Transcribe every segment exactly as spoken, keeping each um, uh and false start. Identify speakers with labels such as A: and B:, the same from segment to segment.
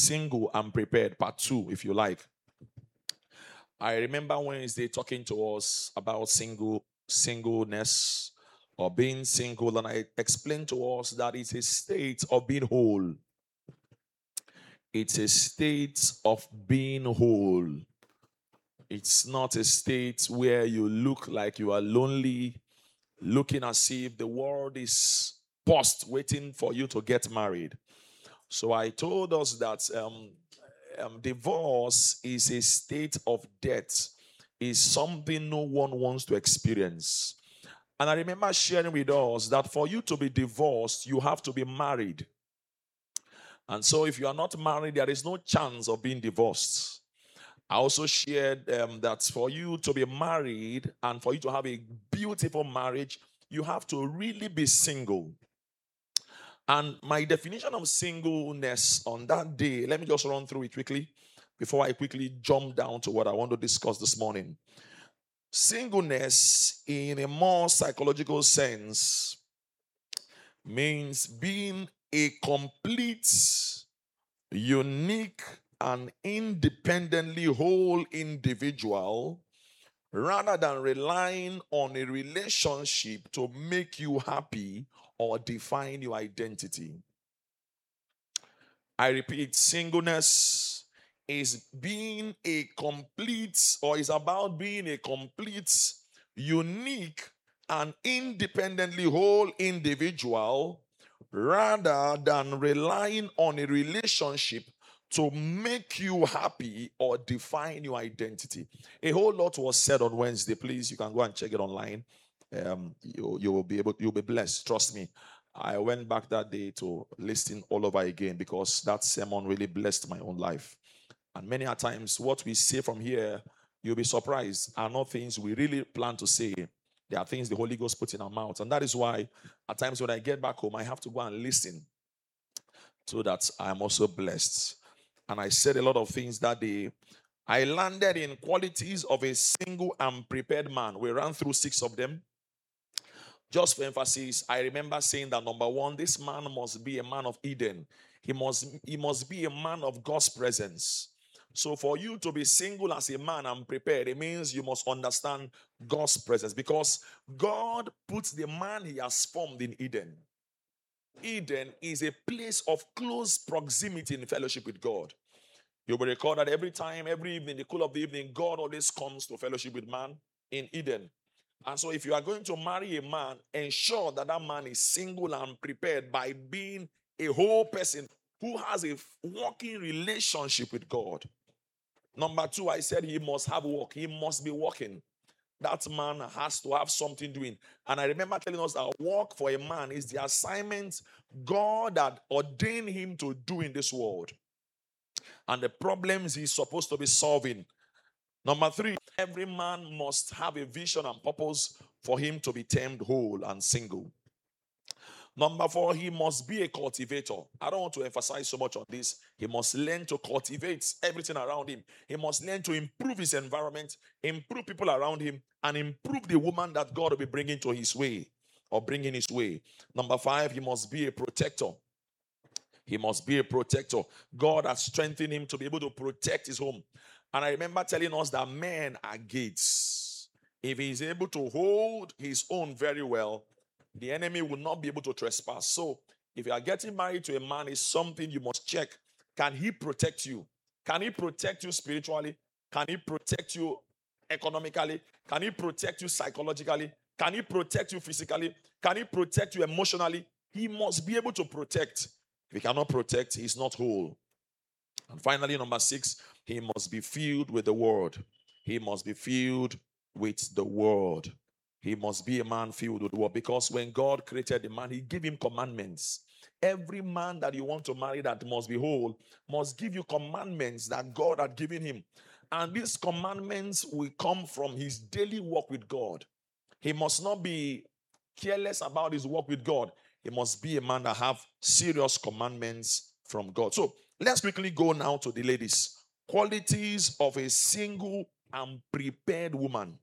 A: Single and prepared, part two, if you like. I remember Wednesday talking to us about single singleness or being single, and I explained to us that it's a state of being whole. It's a state of being whole. It's not a state where you look like you are lonely, looking as if the world is paused, waiting for you to get married. So I told us that um, um, divorce is a state of death, is something no one wants to experience. And I remember sharing with us that for you to be divorced, you have to be married. And so if you are not married, there is no chance of being divorced. I also shared um, that for you to be married and for you to have a beautiful marriage, you have to really be single. And my definition of singleness on that day, let me just run through it quickly before I quickly jump down to what I want to discuss this morning. Singleness, in a more psychological sense, means being a complete, unique, and independently whole individual rather than relying on a relationship to make you happy or define your identity. I repeat, singleness is being a complete, or is about being a complete, unique, and independently whole individual rather than relying on a relationship to make you happy or define your identity. A whole lot was said on Wednesday. Please, you can go and check it online. Um, you, you will be able, you'll be blessed. Trust me. I went back that day to listen all over again because that sermon really blessed my own life. And many a times, what we say from here, you'll be surprised, are not things we really plan to say. There are things the Holy Ghost put in our mouths. And that is why, at times when I get back home, I have to go and listen so that I'm also blessed. And I said a lot of things that day. I landed in qualities of a single and prepared man. We ran through six of them. Just for emphasis, I remember saying that number one, this man must be a man of Eden. He must, he must be a man of God's presence. So for you to be single as a man and prepared, it means you must understand God's presence because God puts the man he has formed in Eden. Eden is a place of close proximity in fellowship with God. You will recall that every time, every evening, the cool of the evening, God always comes to fellowship with man in Eden. And so if you are going to marry a man, ensure that that man is single and prepared by being a whole person who has a working relationship with God. Number two, I said he must have work. He must be working. That man has to have something doing. And I remember telling us that work for a man is the assignment God had ordained him to do in this world. And the problems he's supposed to be solving. Number three, every man must have a vision and purpose for him to be termed whole and single. Number four, he must be a cultivator. I don't want to emphasize so much on this. He must learn to cultivate everything around him. He must learn to improve his environment, improve people around him, and improve the woman that God will be bringing to his way or bringing his way. Number five, he must be a protector. He must be a protector. God has strengthened him to be able to protect his home. And I remember telling us that men are gates. If he is able to hold his own very well, the enemy will not be able to trespass. So if you are getting married to a man, it's something you must check. Can he protect you? Can he protect you spiritually? Can he protect you economically? Can he protect you psychologically? Can he protect you physically? Can he protect you emotionally? He must be able to protect. If he cannot protect, he's not whole. And finally, number six, he must be filled with the word. He must be filled with the word. He must be a man filled with the word. Because when God created the man, he gave him commandments. Every man that you want to marry that must be whole must give you commandments that God had given him. And these commandments will come from his daily walk with God. He must not be careless about his walk with God. He must be a man that have serious commandments from God. So let's quickly go now to the ladies. Qualities of a single and prepared woman.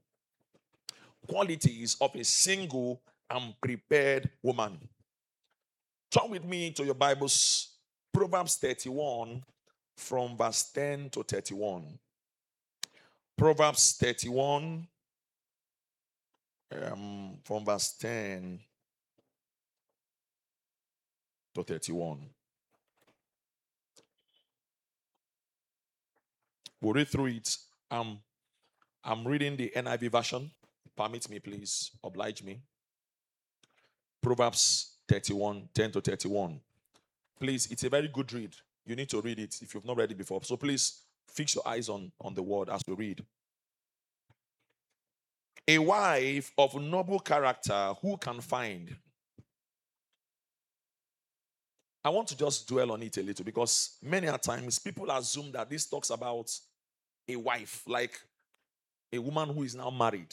A: Qualities of a single and prepared woman. Turn with me to your Bibles, Proverbs thirty-one from verse ten to thirty-one. Proverbs thirty-one, um, from verse ten to thirty-one. We'll read through it. Um, I'm reading the N I V version. Permit me, please. Oblige me. Proverbs thirty-one, ten to thirty-one. Please, it's a very good read. You need to read it if you've not read it before. So please fix your eyes on, on the word as we read. A wife of noble character, who can find? I want to just dwell on it a little because many a times people assume that this talks about a wife, like a woman who is now married.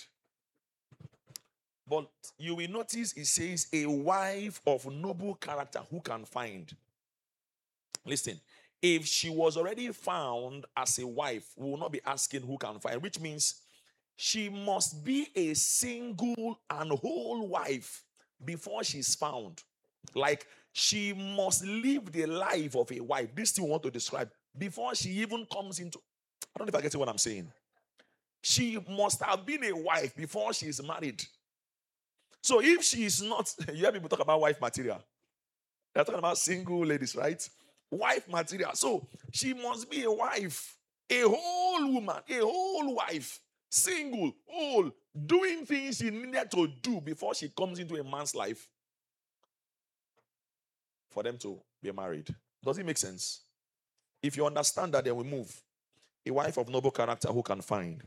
A: But you will notice it says a wife of noble character who can find. Listen, if she was already found as a wife, we will not be asking who can find, which means she must be a single and whole wife before she's found. Like, she must live the life of a wife. This thing we want to describe before she even comes into. I don't know if I get what I'm saying. She must have been a wife before she is married. So if she is not, you hear people talk about wife material. They're talking about single ladies, right? Wife material. So she must be a wife, a whole woman, a whole wife, single, whole, doing things she needed to do before she comes into a man's life for them to be married. Does it make sense? If you understand that, then we move. A wife of noble character who can find.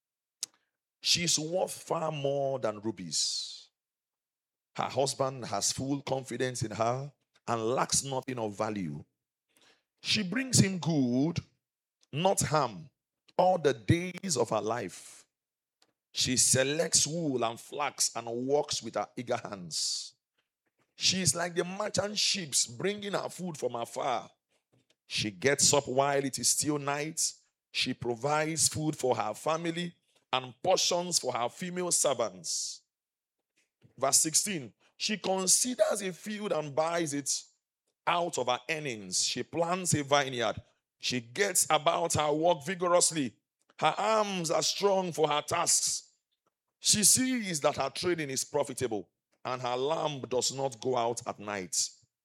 A: She's worth far more than rubies. Her husband has full confidence in her and lacks nothing of value. She brings him good, not harm, all the days of her life. She selects wool and flax and works with her eager hands. She is like the merchant ships bringing her food from afar. She gets up while it is still night. She provides food for her family and portions for her female servants. Verse sixteen, she considers a field and buys it out of her earnings. She plants a vineyard. She gets about her work vigorously. Her arms are strong for her tasks. She sees that her trading is profitable, and her lamp does not go out at night.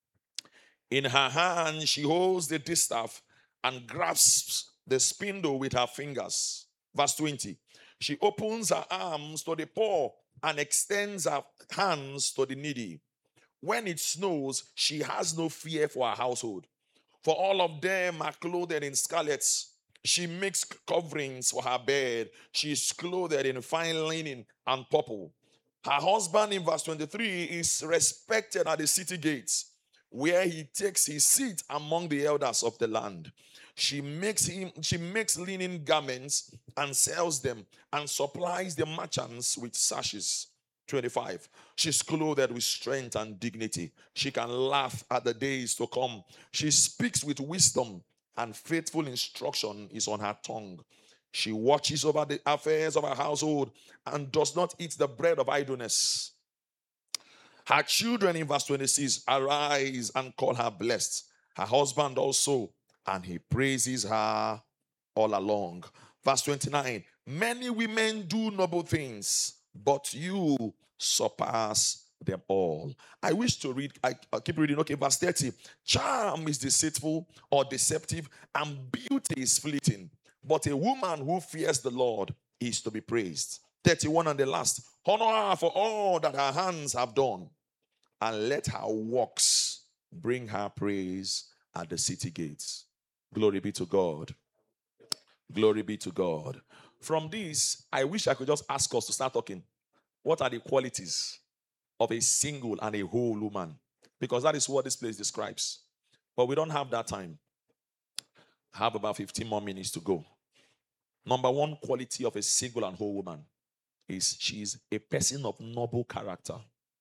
A: In her hand, she holds the distaff and grasps the spindle with her fingers. Verse twenty, she opens her arms to the poor and extends her hands to the needy. When it snows, she has no fear for her household, for all of them are clothed in scarlets. She makes coverings for her bed. She is clothed in fine linen and purple. Her husband, in verse twenty-three, is respected at the city gates, where he takes his seat among the elders of the land. She makes him, she makes linen garments and sells them, and supplies the merchants with sashes. twenty-five. She's clothed with strength and dignity. She can laugh at the days to come. She speaks with wisdom, and faithful instruction is on her tongue. She watches over the affairs of her household and does not eat the bread of idleness. Her children, in verse twenty-six, arise and call her blessed. Her husband also, and he praises her all along. Verse twenty-nine, many women do noble things, but you surpass them all. I wish to read, I, I keep reading. Okay, verse thirty. Charm is deceitful or deceptive, and beauty is fleeting. But a woman who fears the Lord is to be praised. thirty-one and the last. Honor her for all that her hands have done, and let her works bring her praise at the city gates. Glory be to God. Glory be to God. From this, I wish I could just ask us to start talking. What are the qualities of a single and a whole woman? Because that is what this place describes. But we don't have that time. I have about fifteen more minutes to go. Number one quality of a single and whole woman is she is a person of noble character.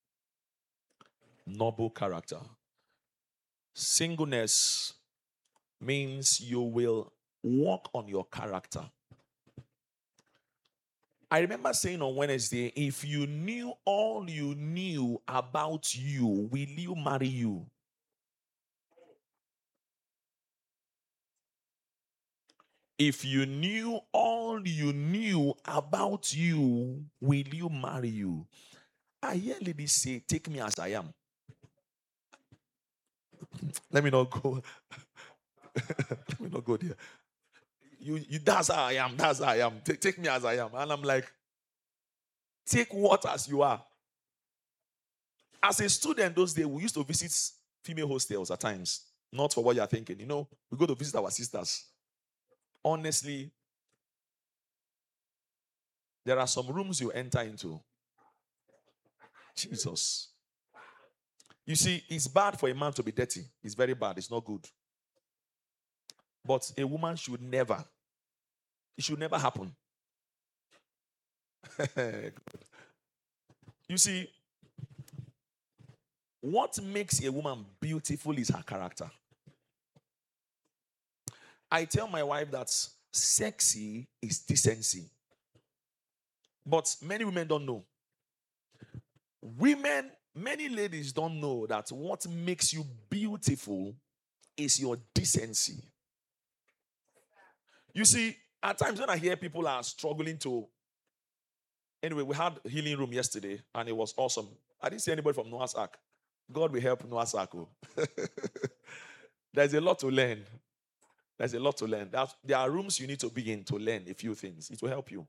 A: Noble character. Singleness means you will work on your character. I remember saying on Wednesday, if you knew all you knew about you, will you marry you? If you knew all you knew about you, will you marry you? I hear ladies say, take me as I am. Let me not go. Let me not go there. You, you, that's how I am. That's how I am. Take, take me as I am. And I'm like, take what as you are. As a student those days, we used to visit female hostels at times. Not for what you're thinking. You know, we go to visit our sisters. Honestly, there are some rooms you enter into. Jesus. You see, it's bad for a man to be dirty. It's very bad. It's not good. But a woman should never. It should never happen. You see, what makes a woman beautiful is her character. I tell my wife that sexy is decency. But many women don't know. Women, many ladies don't know that what makes you beautiful is your decency. You see, at times when I hear people are struggling to... Anyway, we had a healing room yesterday, and it was awesome. I didn't see anybody from Noah's Ark. God will help Noah's Ark. There's a lot to learn. There's a lot to learn. There are rooms you need to begin to learn a few things. It will help you.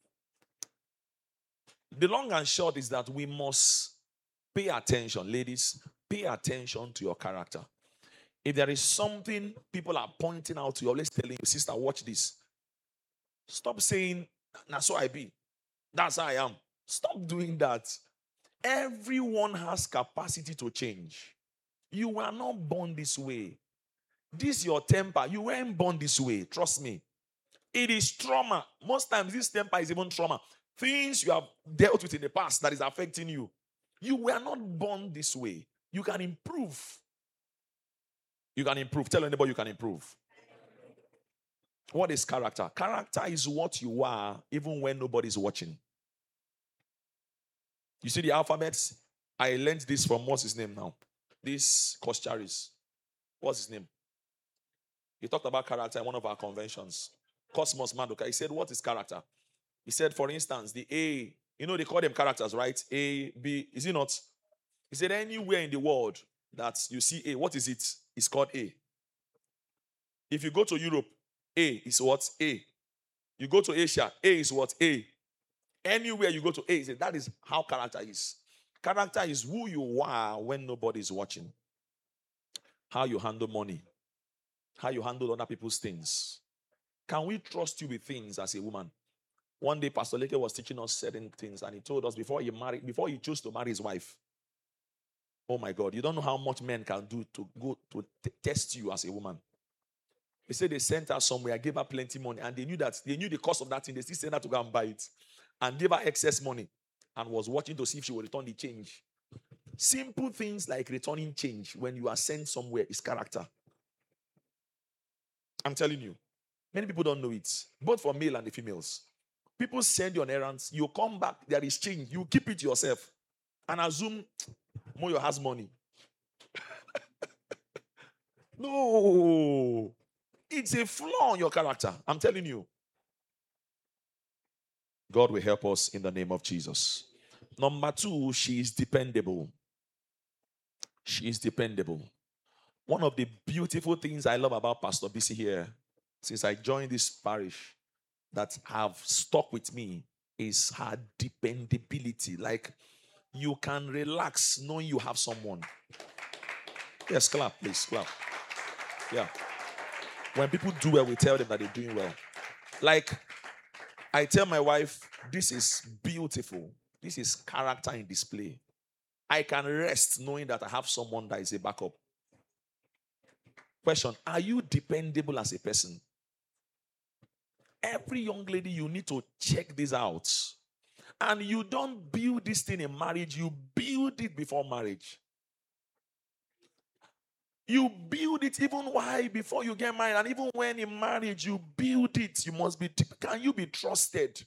A: The long and short is that we must pay attention, ladies. Pay attention to your character. If there is something people are pointing out to you, always telling you, sister, watch this. Stop saying, that's how I be. That's how I am. Stop doing that. Everyone has capacity to change. You were not born this way. This is your temper. You weren't born this way. Trust me. It is trauma. Most times this temper is even trauma. Things you have dealt with in the past that is affecting you. You were not born this way. You can improve. You can improve. Tell anybody you can improve. What is character? Character is what you are even when nobody's watching. You see the alphabets? I learned this from, what's his name now? This Koscharys. What's his name? He talked about character in one of our conventions. Cosmos Madoka. He said, what is character? He said, for instance, the A, you know, they call them characters, right? A, B, is it not? He said, anywhere in the world that you see A, what is it? It's called A. If you go to Europe, A is what? A. You go to Asia, A is what? A. Anywhere you go to A, that is how character is. Character is who you are when nobody is watching. How you handle money. How you handle other people's things. Can we trust you with things as a woman? One day, Pastor Leke was teaching us certain things, and he told us before he married, before he chose to marry his wife. Oh my God, you don't know how much men can do to go to t- test you as a woman. He said they sent her somewhere, gave her plenty money, and they knew that they knew the cost of that thing. They still sent her to go and buy it, and gave her excess money, and was watching to see if she would return the change. Simple things like returning change when you are sent somewhere is character. I'm telling you, many people don't know it, both for male and the females. People send you on errands, you come back, there is change, you keep it yourself, and assume Moyo has money. No, it's a flaw in your character. I'm telling you. God will help us in the name of Jesus. Number two, she is dependable. She is dependable. One of the beautiful things I love about Pastor B C here, since I joined this parish, that have stuck with me is her dependability. Like, you can relax knowing you have someone. Yes, clap, please, clap. Yeah. When people do well, we tell them that they're doing well. Like, I tell my wife, this is beautiful. This is character in display. I can rest knowing that I have someone that is a backup. Question, are you dependable as a person? Every young lady, you need to check this out. And you don't build this thing in marriage, you build it before marriage. You build it even why before you get married, and even when in marriage, you build it. You must be, can you be trusted?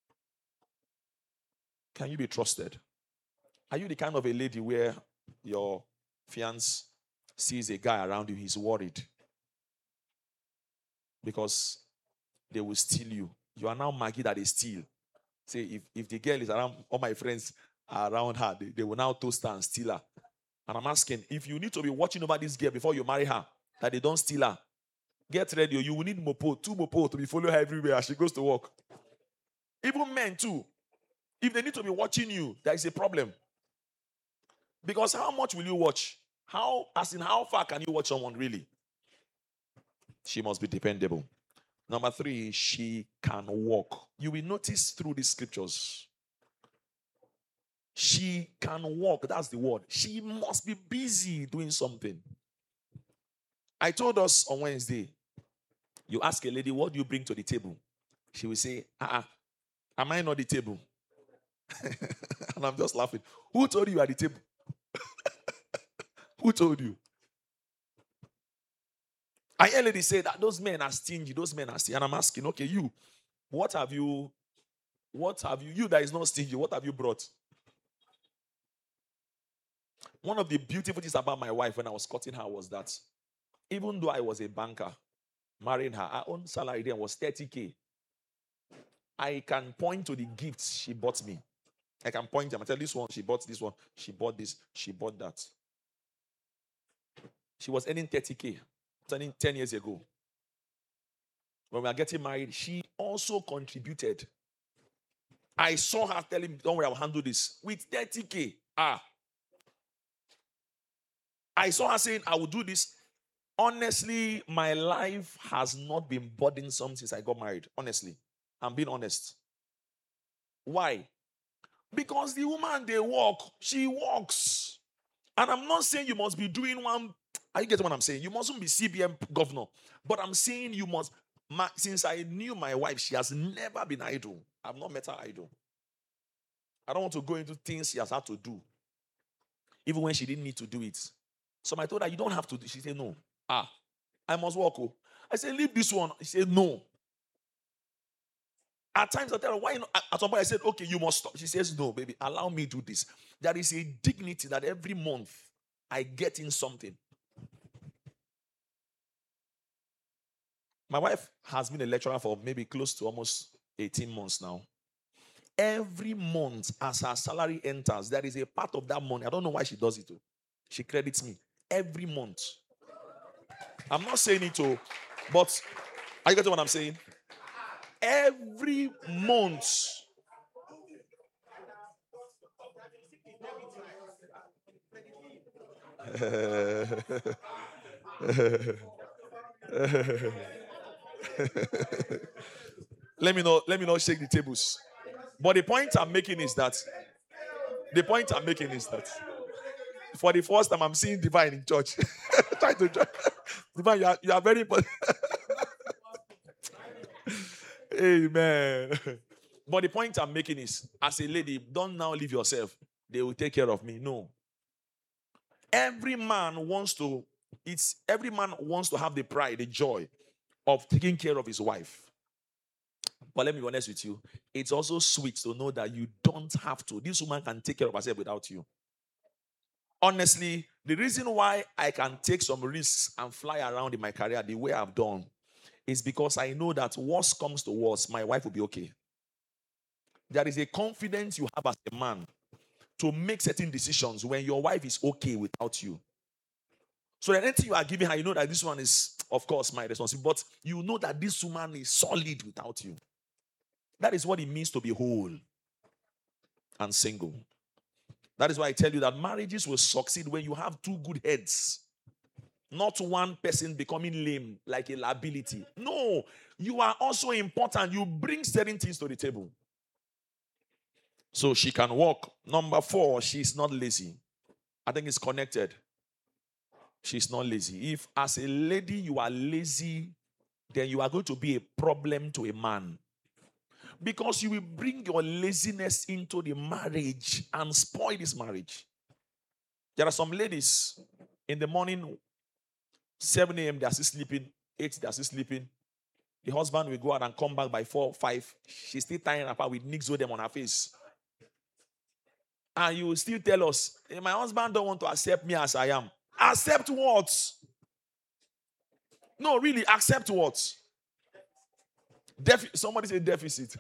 A: Can you be trusted? Are you the kind of a lady where your fiancé sees a guy around you, he's worried? Because they will steal you. You are now Maggie that they steal. Say, if, if the girl is around, all my friends are around her, they, they will now toast her and steal her. And I'm asking, if you need to be watching over this girl before you marry her, that they don't steal her, get ready. You will need mopo, two mopo to be following her everywhere as she goes to work. Even men too. If they need to be watching you, there is a problem. Because how much will you watch? How, as in how far can you watch someone really? She must be dependable. Number three, she can walk. You will notice through these scriptures, she can walk. That's the word. She must be busy doing something. I told us on Wednesday, you ask a lady, what do you bring to the table? She will say, uh-uh, am I not the table? And I'm just laughing. Who told you you are the table? Who told you? I hear ladies say that those men are stingy, those men are stingy. And I'm asking, okay, you, what have you, what have you, you that is not stingy, what have you brought? One of the beautiful things about my wife when I was courting her was that even though I was a banker, marrying her, her own salary then was thirty K. I can point to the gifts she bought me. I can point them. I tell this one, she bought this one, she bought this, she bought that. She was earning thirty K, turning ten years ago. When we were getting married, she also contributed. I saw her telling me, don't worry, I'll handle this. With thirty K. Ah. I saw her saying, I will do this. Honestly, my life has not been burdensome since I got married. Honestly. I'm being honest. Why? Because the woman, they walk. She walks. And I'm not saying you must be doing one. Are you getting what I'm saying? You mustn't be C B M governor. But I'm saying you must. My, since I knew my wife, she has never been idle. I've not met her idle. I don't want to go into things she has had to do. Even when she didn't need to do it. So I told her, you don't have to do. She said, no. Ah, I must walk. Oh. I said, leave this one. She said, no. At times I tell her, why not? At some point I said, okay, you must stop. She says, no, baby, allow me to do this. There is a dignity that every month I get in something. My wife has been a lecturer for maybe close to almost eighteen months now. Every month as her salary enters, there is a part of that money. I don't know why she does it. Too. She credits me every month. I'm not saying it to, but are you getting what I'm saying? Every month. let me know. Let me not shake the tables. But the point I'm making is that the point I'm making is that for the first time I'm seeing Divine in church. Try to join. Divine, you are, you are very important. Amen. But the point I'm making is, as a lady, don't now leave yourself. They will take care of me. No. Every man wants to, it's every man wants to have the pride, the joy of taking care of his wife. But let me be honest with you. It's also sweet to know that you don't have to. This woman can take care of herself without you. Honestly, the reason why I can take some risks and fly around in my career the way I've done is because I know that worst comes to worst, my wife will be okay. There is a confidence you have as a man to make certain decisions when your wife is okay without you. So that anything you are giving her, you know that this one is, of course, my responsibility. But you know that this woman is solid without you. That is what it means to be whole and single. That is why I tell you that marriages will succeed when you have two good heads. Not one person becoming lame like a liability. No, you are also important. You bring certain things to the table. So she can walk. Number four, she's not lazy. I think it's connected. She's not lazy. If as a lady you are lazy, then you are going to be a problem to a man. Because you will bring your laziness into the marriage and spoil this marriage. There are some ladies in the morning, seven a.m. they are still sleeping, eight they are still sleeping. The husband will go out and come back by four, five. She's still tying up with nicks with them on her face. And you will still tell us, hey, my husband don't want to accept me as I am. Accept what? No, really, accept what? Defi- somebody say deficit.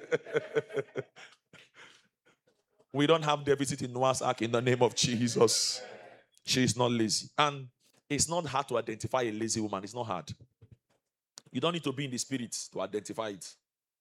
A: We don't have deficit in Noah's Ark in the name of Jesus. She is not lazy. And it's not hard to identify a lazy woman. It's not hard. You don't need to be in the spirit to identify it.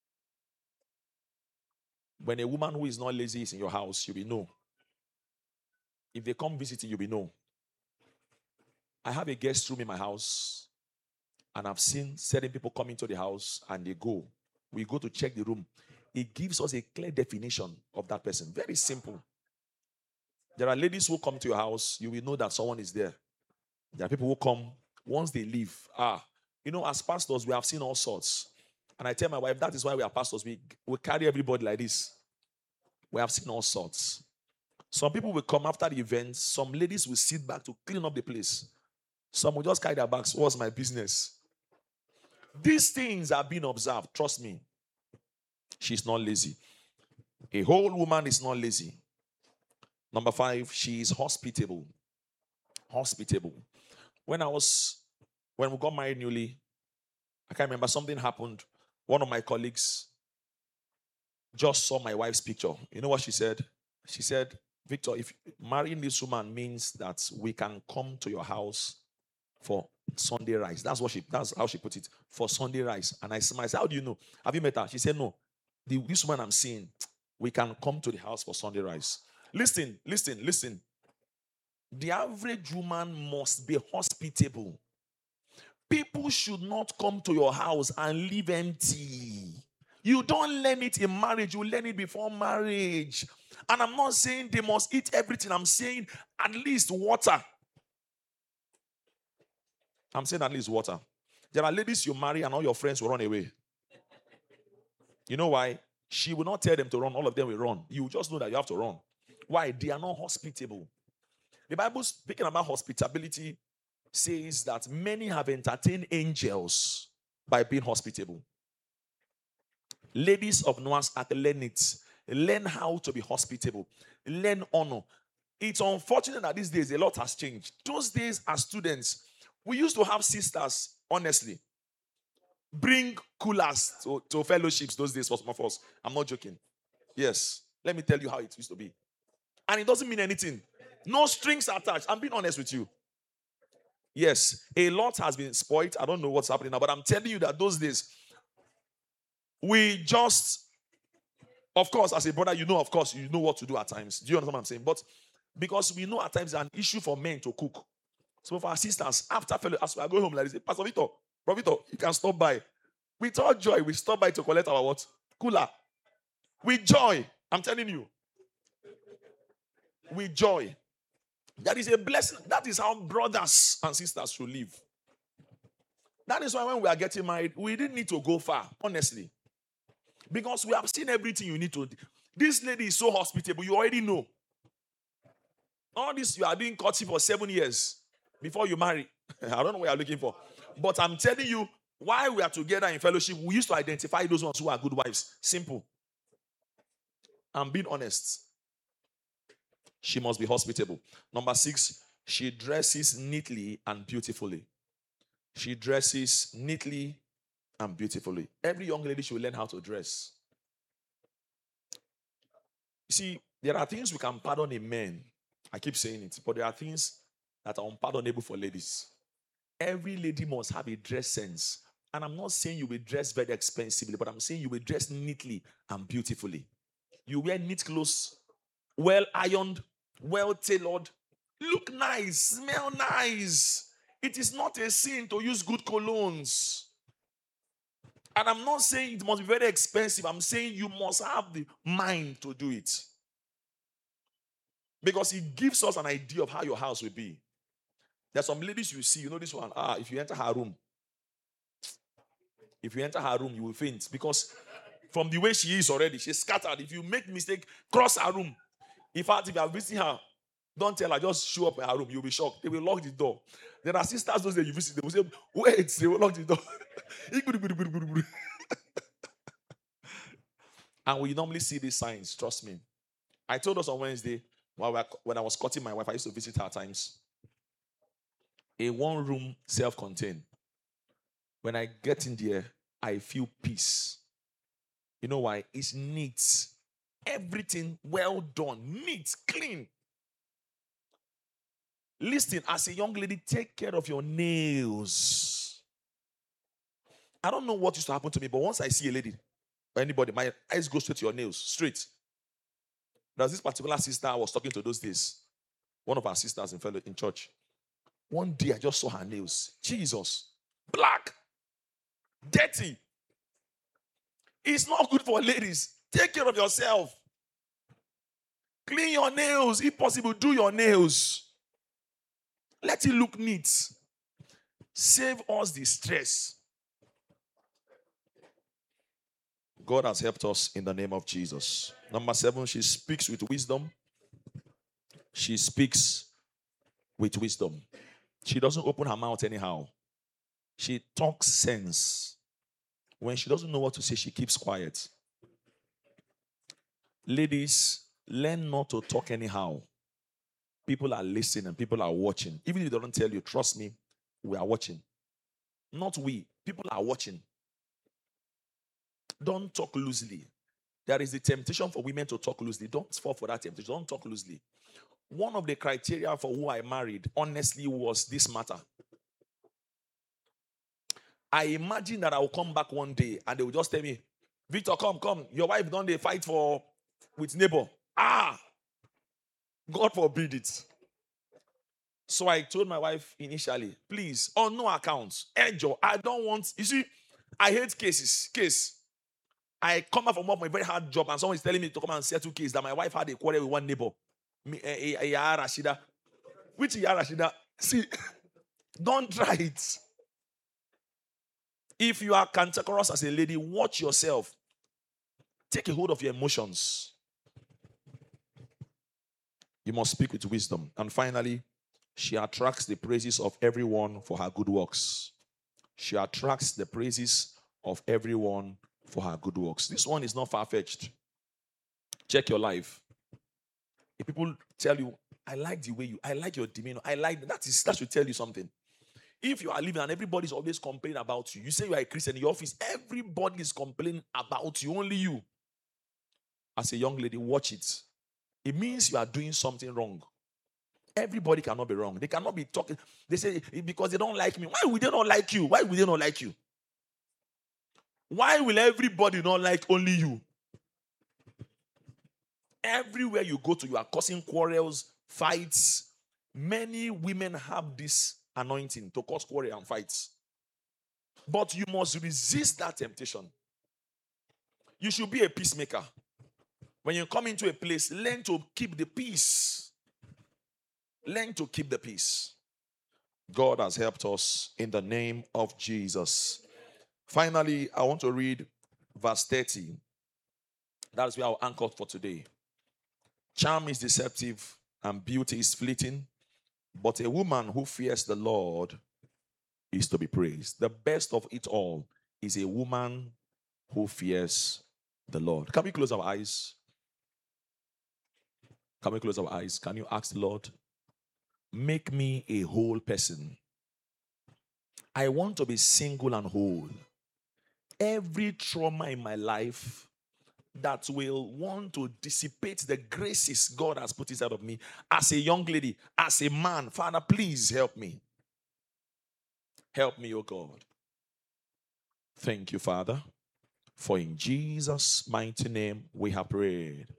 A: When a woman who is not lazy is in your house, you'll be know. If they come visiting, you'll be know. I have a guest room in my house, and I've seen certain people come into the house and they go. We go to check the room. It gives us a clear definition of that person. Very simple. There are ladies who come to your house, you will know that someone is there. There are people who come, once they leave, ah, you know, as pastors, we have seen all sorts. And I tell my wife, that is why we are pastors. We, we carry everybody like this. We have seen all sorts. Some people will come after the event. Some ladies will sit back to clean up the place. Some will just carry their bags. What's my business? These things are being observed. Trust me. She's not lazy. A whole woman is not lazy. Number five, she is hospitable. Hospitable. When I was, when we got married newly, I can't remember, something happened. One of my colleagues just saw my wife's picture. You know what she said? She said, Victor, if marrying this woman means that we can come to your house for Sunday rice. That's what she, that's how she put it. For Sunday rice. And I smiled. I said, how do you know? Have you met her? She said, no. The, this woman I'm seeing, we can come to the house for Sunday rice. Listen, listen, listen. The average woman must be hospitable. People should not come to your house and leave empty. You don't learn it in marriage. You learn it before marriage. And I'm not saying they must eat everything. I'm saying at least water. I'm saying at least water. There are ladies you marry and all your friends will run away. You know why? She will not tell them to run. All of them will run. You just know that you have to run. Why? They are not hospitable. The Bible, speaking about hospitality, says that many have entertained angels by being hospitable. Ladies of Noah's Ark, learn it. Learn how to be hospitable. Learn honor. It's unfortunate that these days a lot has changed. Those days as students, we used to have sisters, honestly, bring coolers to, to fellowships those days for some of us. I'm not joking. Yes. Let me tell you how it used to be. And it doesn't mean anything. No strings attached. I'm being honest with you. Yes, a lot has been spoiled. I don't know what's happening now, but I'm telling you that those days, we just, of course, as a brother, you know, of course, you know what to do at times. Do you understand what I'm saying? But because we know at times it's an issue for men to cook. So for our sisters, after fellow, as we are going home, like this, Pastor Victor, Brother Victor, you can stop by. With all joy, we stop by to collect our what? Cooler. With joy. I'm telling you. With joy. That is a blessing. That is how brothers and sisters should live. That is why when we are getting married, we didn't need to go far, honestly. Because we have seen everything you need to do. This lady is so hospitable, you already know. All this, you are doing courtship for seven years before you marry. I don't know what you're looking for. But I'm telling you, while we are together in fellowship, we used to identify those ones who are good wives. Simple. I'm being honest. She must be hospitable. Number six, she dresses neatly and beautifully. She dresses neatly and beautifully. Every young lady should learn how to dress. You see, there are things we can pardon in men. I keep saying it, but there are things that are unpardonable for ladies. Every lady must have a dress sense. And I'm not saying you will dress very expensively, but I'm saying you will dress neatly and beautifully. You wear neat clothes, well ironed, well tailored, look nice, smell nice. It is not a sin to use good colognes. And I'm not saying it must be very expensive. I'm saying you must have the mind to do it. Because it gives us an idea of how your house will be. There's some ladies you see, you know this one, ah, if you enter her room, if you enter her room, you will faint. Because from the way she is already, she's scattered. If you make mistake, cross her room. In fact, if you are visiting her, don't tell her, just show up in her room. You'll be shocked. They will lock the door. There are sisters those days you visit, they will say, wait, they will lock the door. And we normally see these signs, trust me. I told us on Wednesday, when I was courting my wife, I used to visit her at times. A one-room, self-contained. When I get in there, I feel peace. You know why? It's neat. Everything well done, neat, clean. Listen, as a young lady, take care of your nails. I don't know what used to happen to me, but once I see a lady or anybody, my eyes go straight to your nails, straight. There's this particular sister I was talking to those days. One of our sisters in fellow in church. One day I just saw her nails. Jesus. Black. Dirty. It's not good for ladies. Take care of yourself. Clean your nails. If possible, do your nails. Let it look neat. Save us the stress. God has helped us in the name of Jesus. Number seven, she speaks with wisdom. She speaks with wisdom. She doesn't open her mouth anyhow. She talks sense. When she doesn't know what to say, she keeps quiet. Ladies, learn not to talk anyhow. People are listening. People are watching. Even if they don't tell you, trust me, we are watching. Not we. People are watching. Don't talk loosely. There is the temptation for women to talk loosely. Don't fall for that temptation. Don't talk loosely. One of the criteria for who I married, honestly, was this matter. I imagine that I will come back one day and they will just tell me, Victor, come, come. Your wife done the fight for with neighbor. Ah! God forbid it. So I told my wife initially, please, on no accounts, Ejo, I don't want, you see, I hate cases. Case. I come out from work, my very hard job, and someone is telling me to come and settle case that my wife had a quarrel with one neighbor. Me, eh, eh, Iya Rashida. Which Iya Rashida? See, don't try it. If you are cantankerous as a lady, watch yourself. Take a hold of your emotions. You must speak with wisdom. And finally, she attracts the praises of everyone for her good works. She attracts the praises of everyone for her good works. This one is not far-fetched. Check your life. If people tell you, I like the way you, I like your demeanor, I like, that is, that should tell you something. If you are living and everybody's always complaining about you, you say you are a Christian in your office, everybody is complaining about you, only you. As a young lady, watch it. It means you are doing something wrong. Everybody cannot be wrong. They cannot be talking. They say, because they don't like me. Why would they not like you? Why would they not like you? Why will everybody not like only you? Everywhere you go to, you are causing quarrels, fights. Many women have this anointing to cause quarrel and fights. But you must resist that temptation. You should be a peacemaker. When you come into a place, learn to keep the peace. Learn to keep the peace. God has helped us in the name of Jesus. Finally, I want to read verse thirty. That's where I'll anchor for today. Charm is deceptive and beauty is fleeting, but a woman who fears the Lord is to be praised. The best of it all is a woman who fears the Lord. Can we close our eyes? Can we close our eyes? Can you ask the Lord, make me a whole person. I want to be single and whole. Every trauma in my life that will want to dissipate the graces God has put inside of me as a young lady, as a man, Father, please help me. Help me, oh God. Thank you, Father, for in Jesus' mighty name we have prayed.